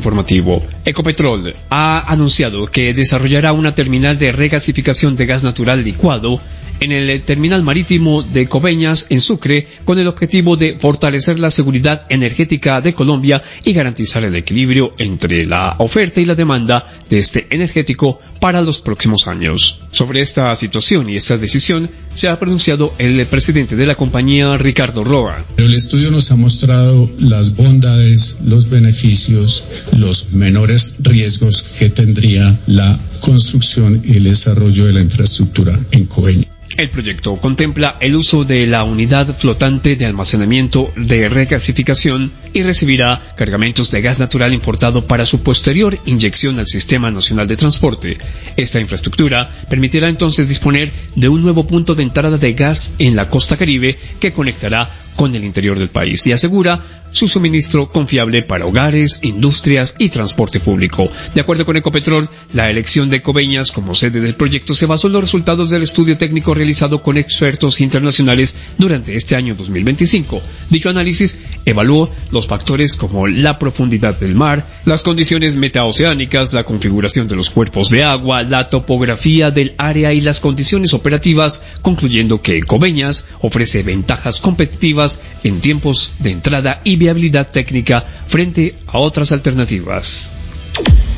informativo. Ecopetrol ha anunciado que desarrollará una terminal de regasificación de gas natural licuado en el terminal marítimo de Coveñas, en Sucre, con el objetivo de fortalecer la seguridad energética de Colombia y garantizar el equilibrio entre la oferta y la demanda de este energético para los próximos años. Sobre esta situación y esta decisión se ha pronunciado el presidente de la compañía, Ricardo Roa. El estudio nos ha mostrado las bondades, los beneficios, los menores riesgos que tendría la construcción y el desarrollo de la infraestructura en Coveñas. El proyecto contempla el uso de la unidad flotante de almacenamiento de regasificación y recibirá cargamentos de gas natural importado para su posterior inyección al Sistema Nacional de Transporte. Esta infraestructura permitirá entonces disponer de un nuevo punto de entrada de gas en la costa Caribe que conectará con el interior del país y asegura su suministro confiable para hogares, industrias y transporte público. De acuerdo con Ecopetrol, la elección de Coveñas como sede del proyecto se basó en los resultados del estudio técnico realizado con expertos internacionales durante este año 2025. Dicho análisis evaluó los factores como la profundidad del mar, las condiciones metaoceánicas, la configuración de los cuerpos de agua, la topografía del área y las condiciones operativas, concluyendo que Coveñas ofrece ventajas competitivas en tiempos de entrada y viabilidad técnica frente a otras alternativas.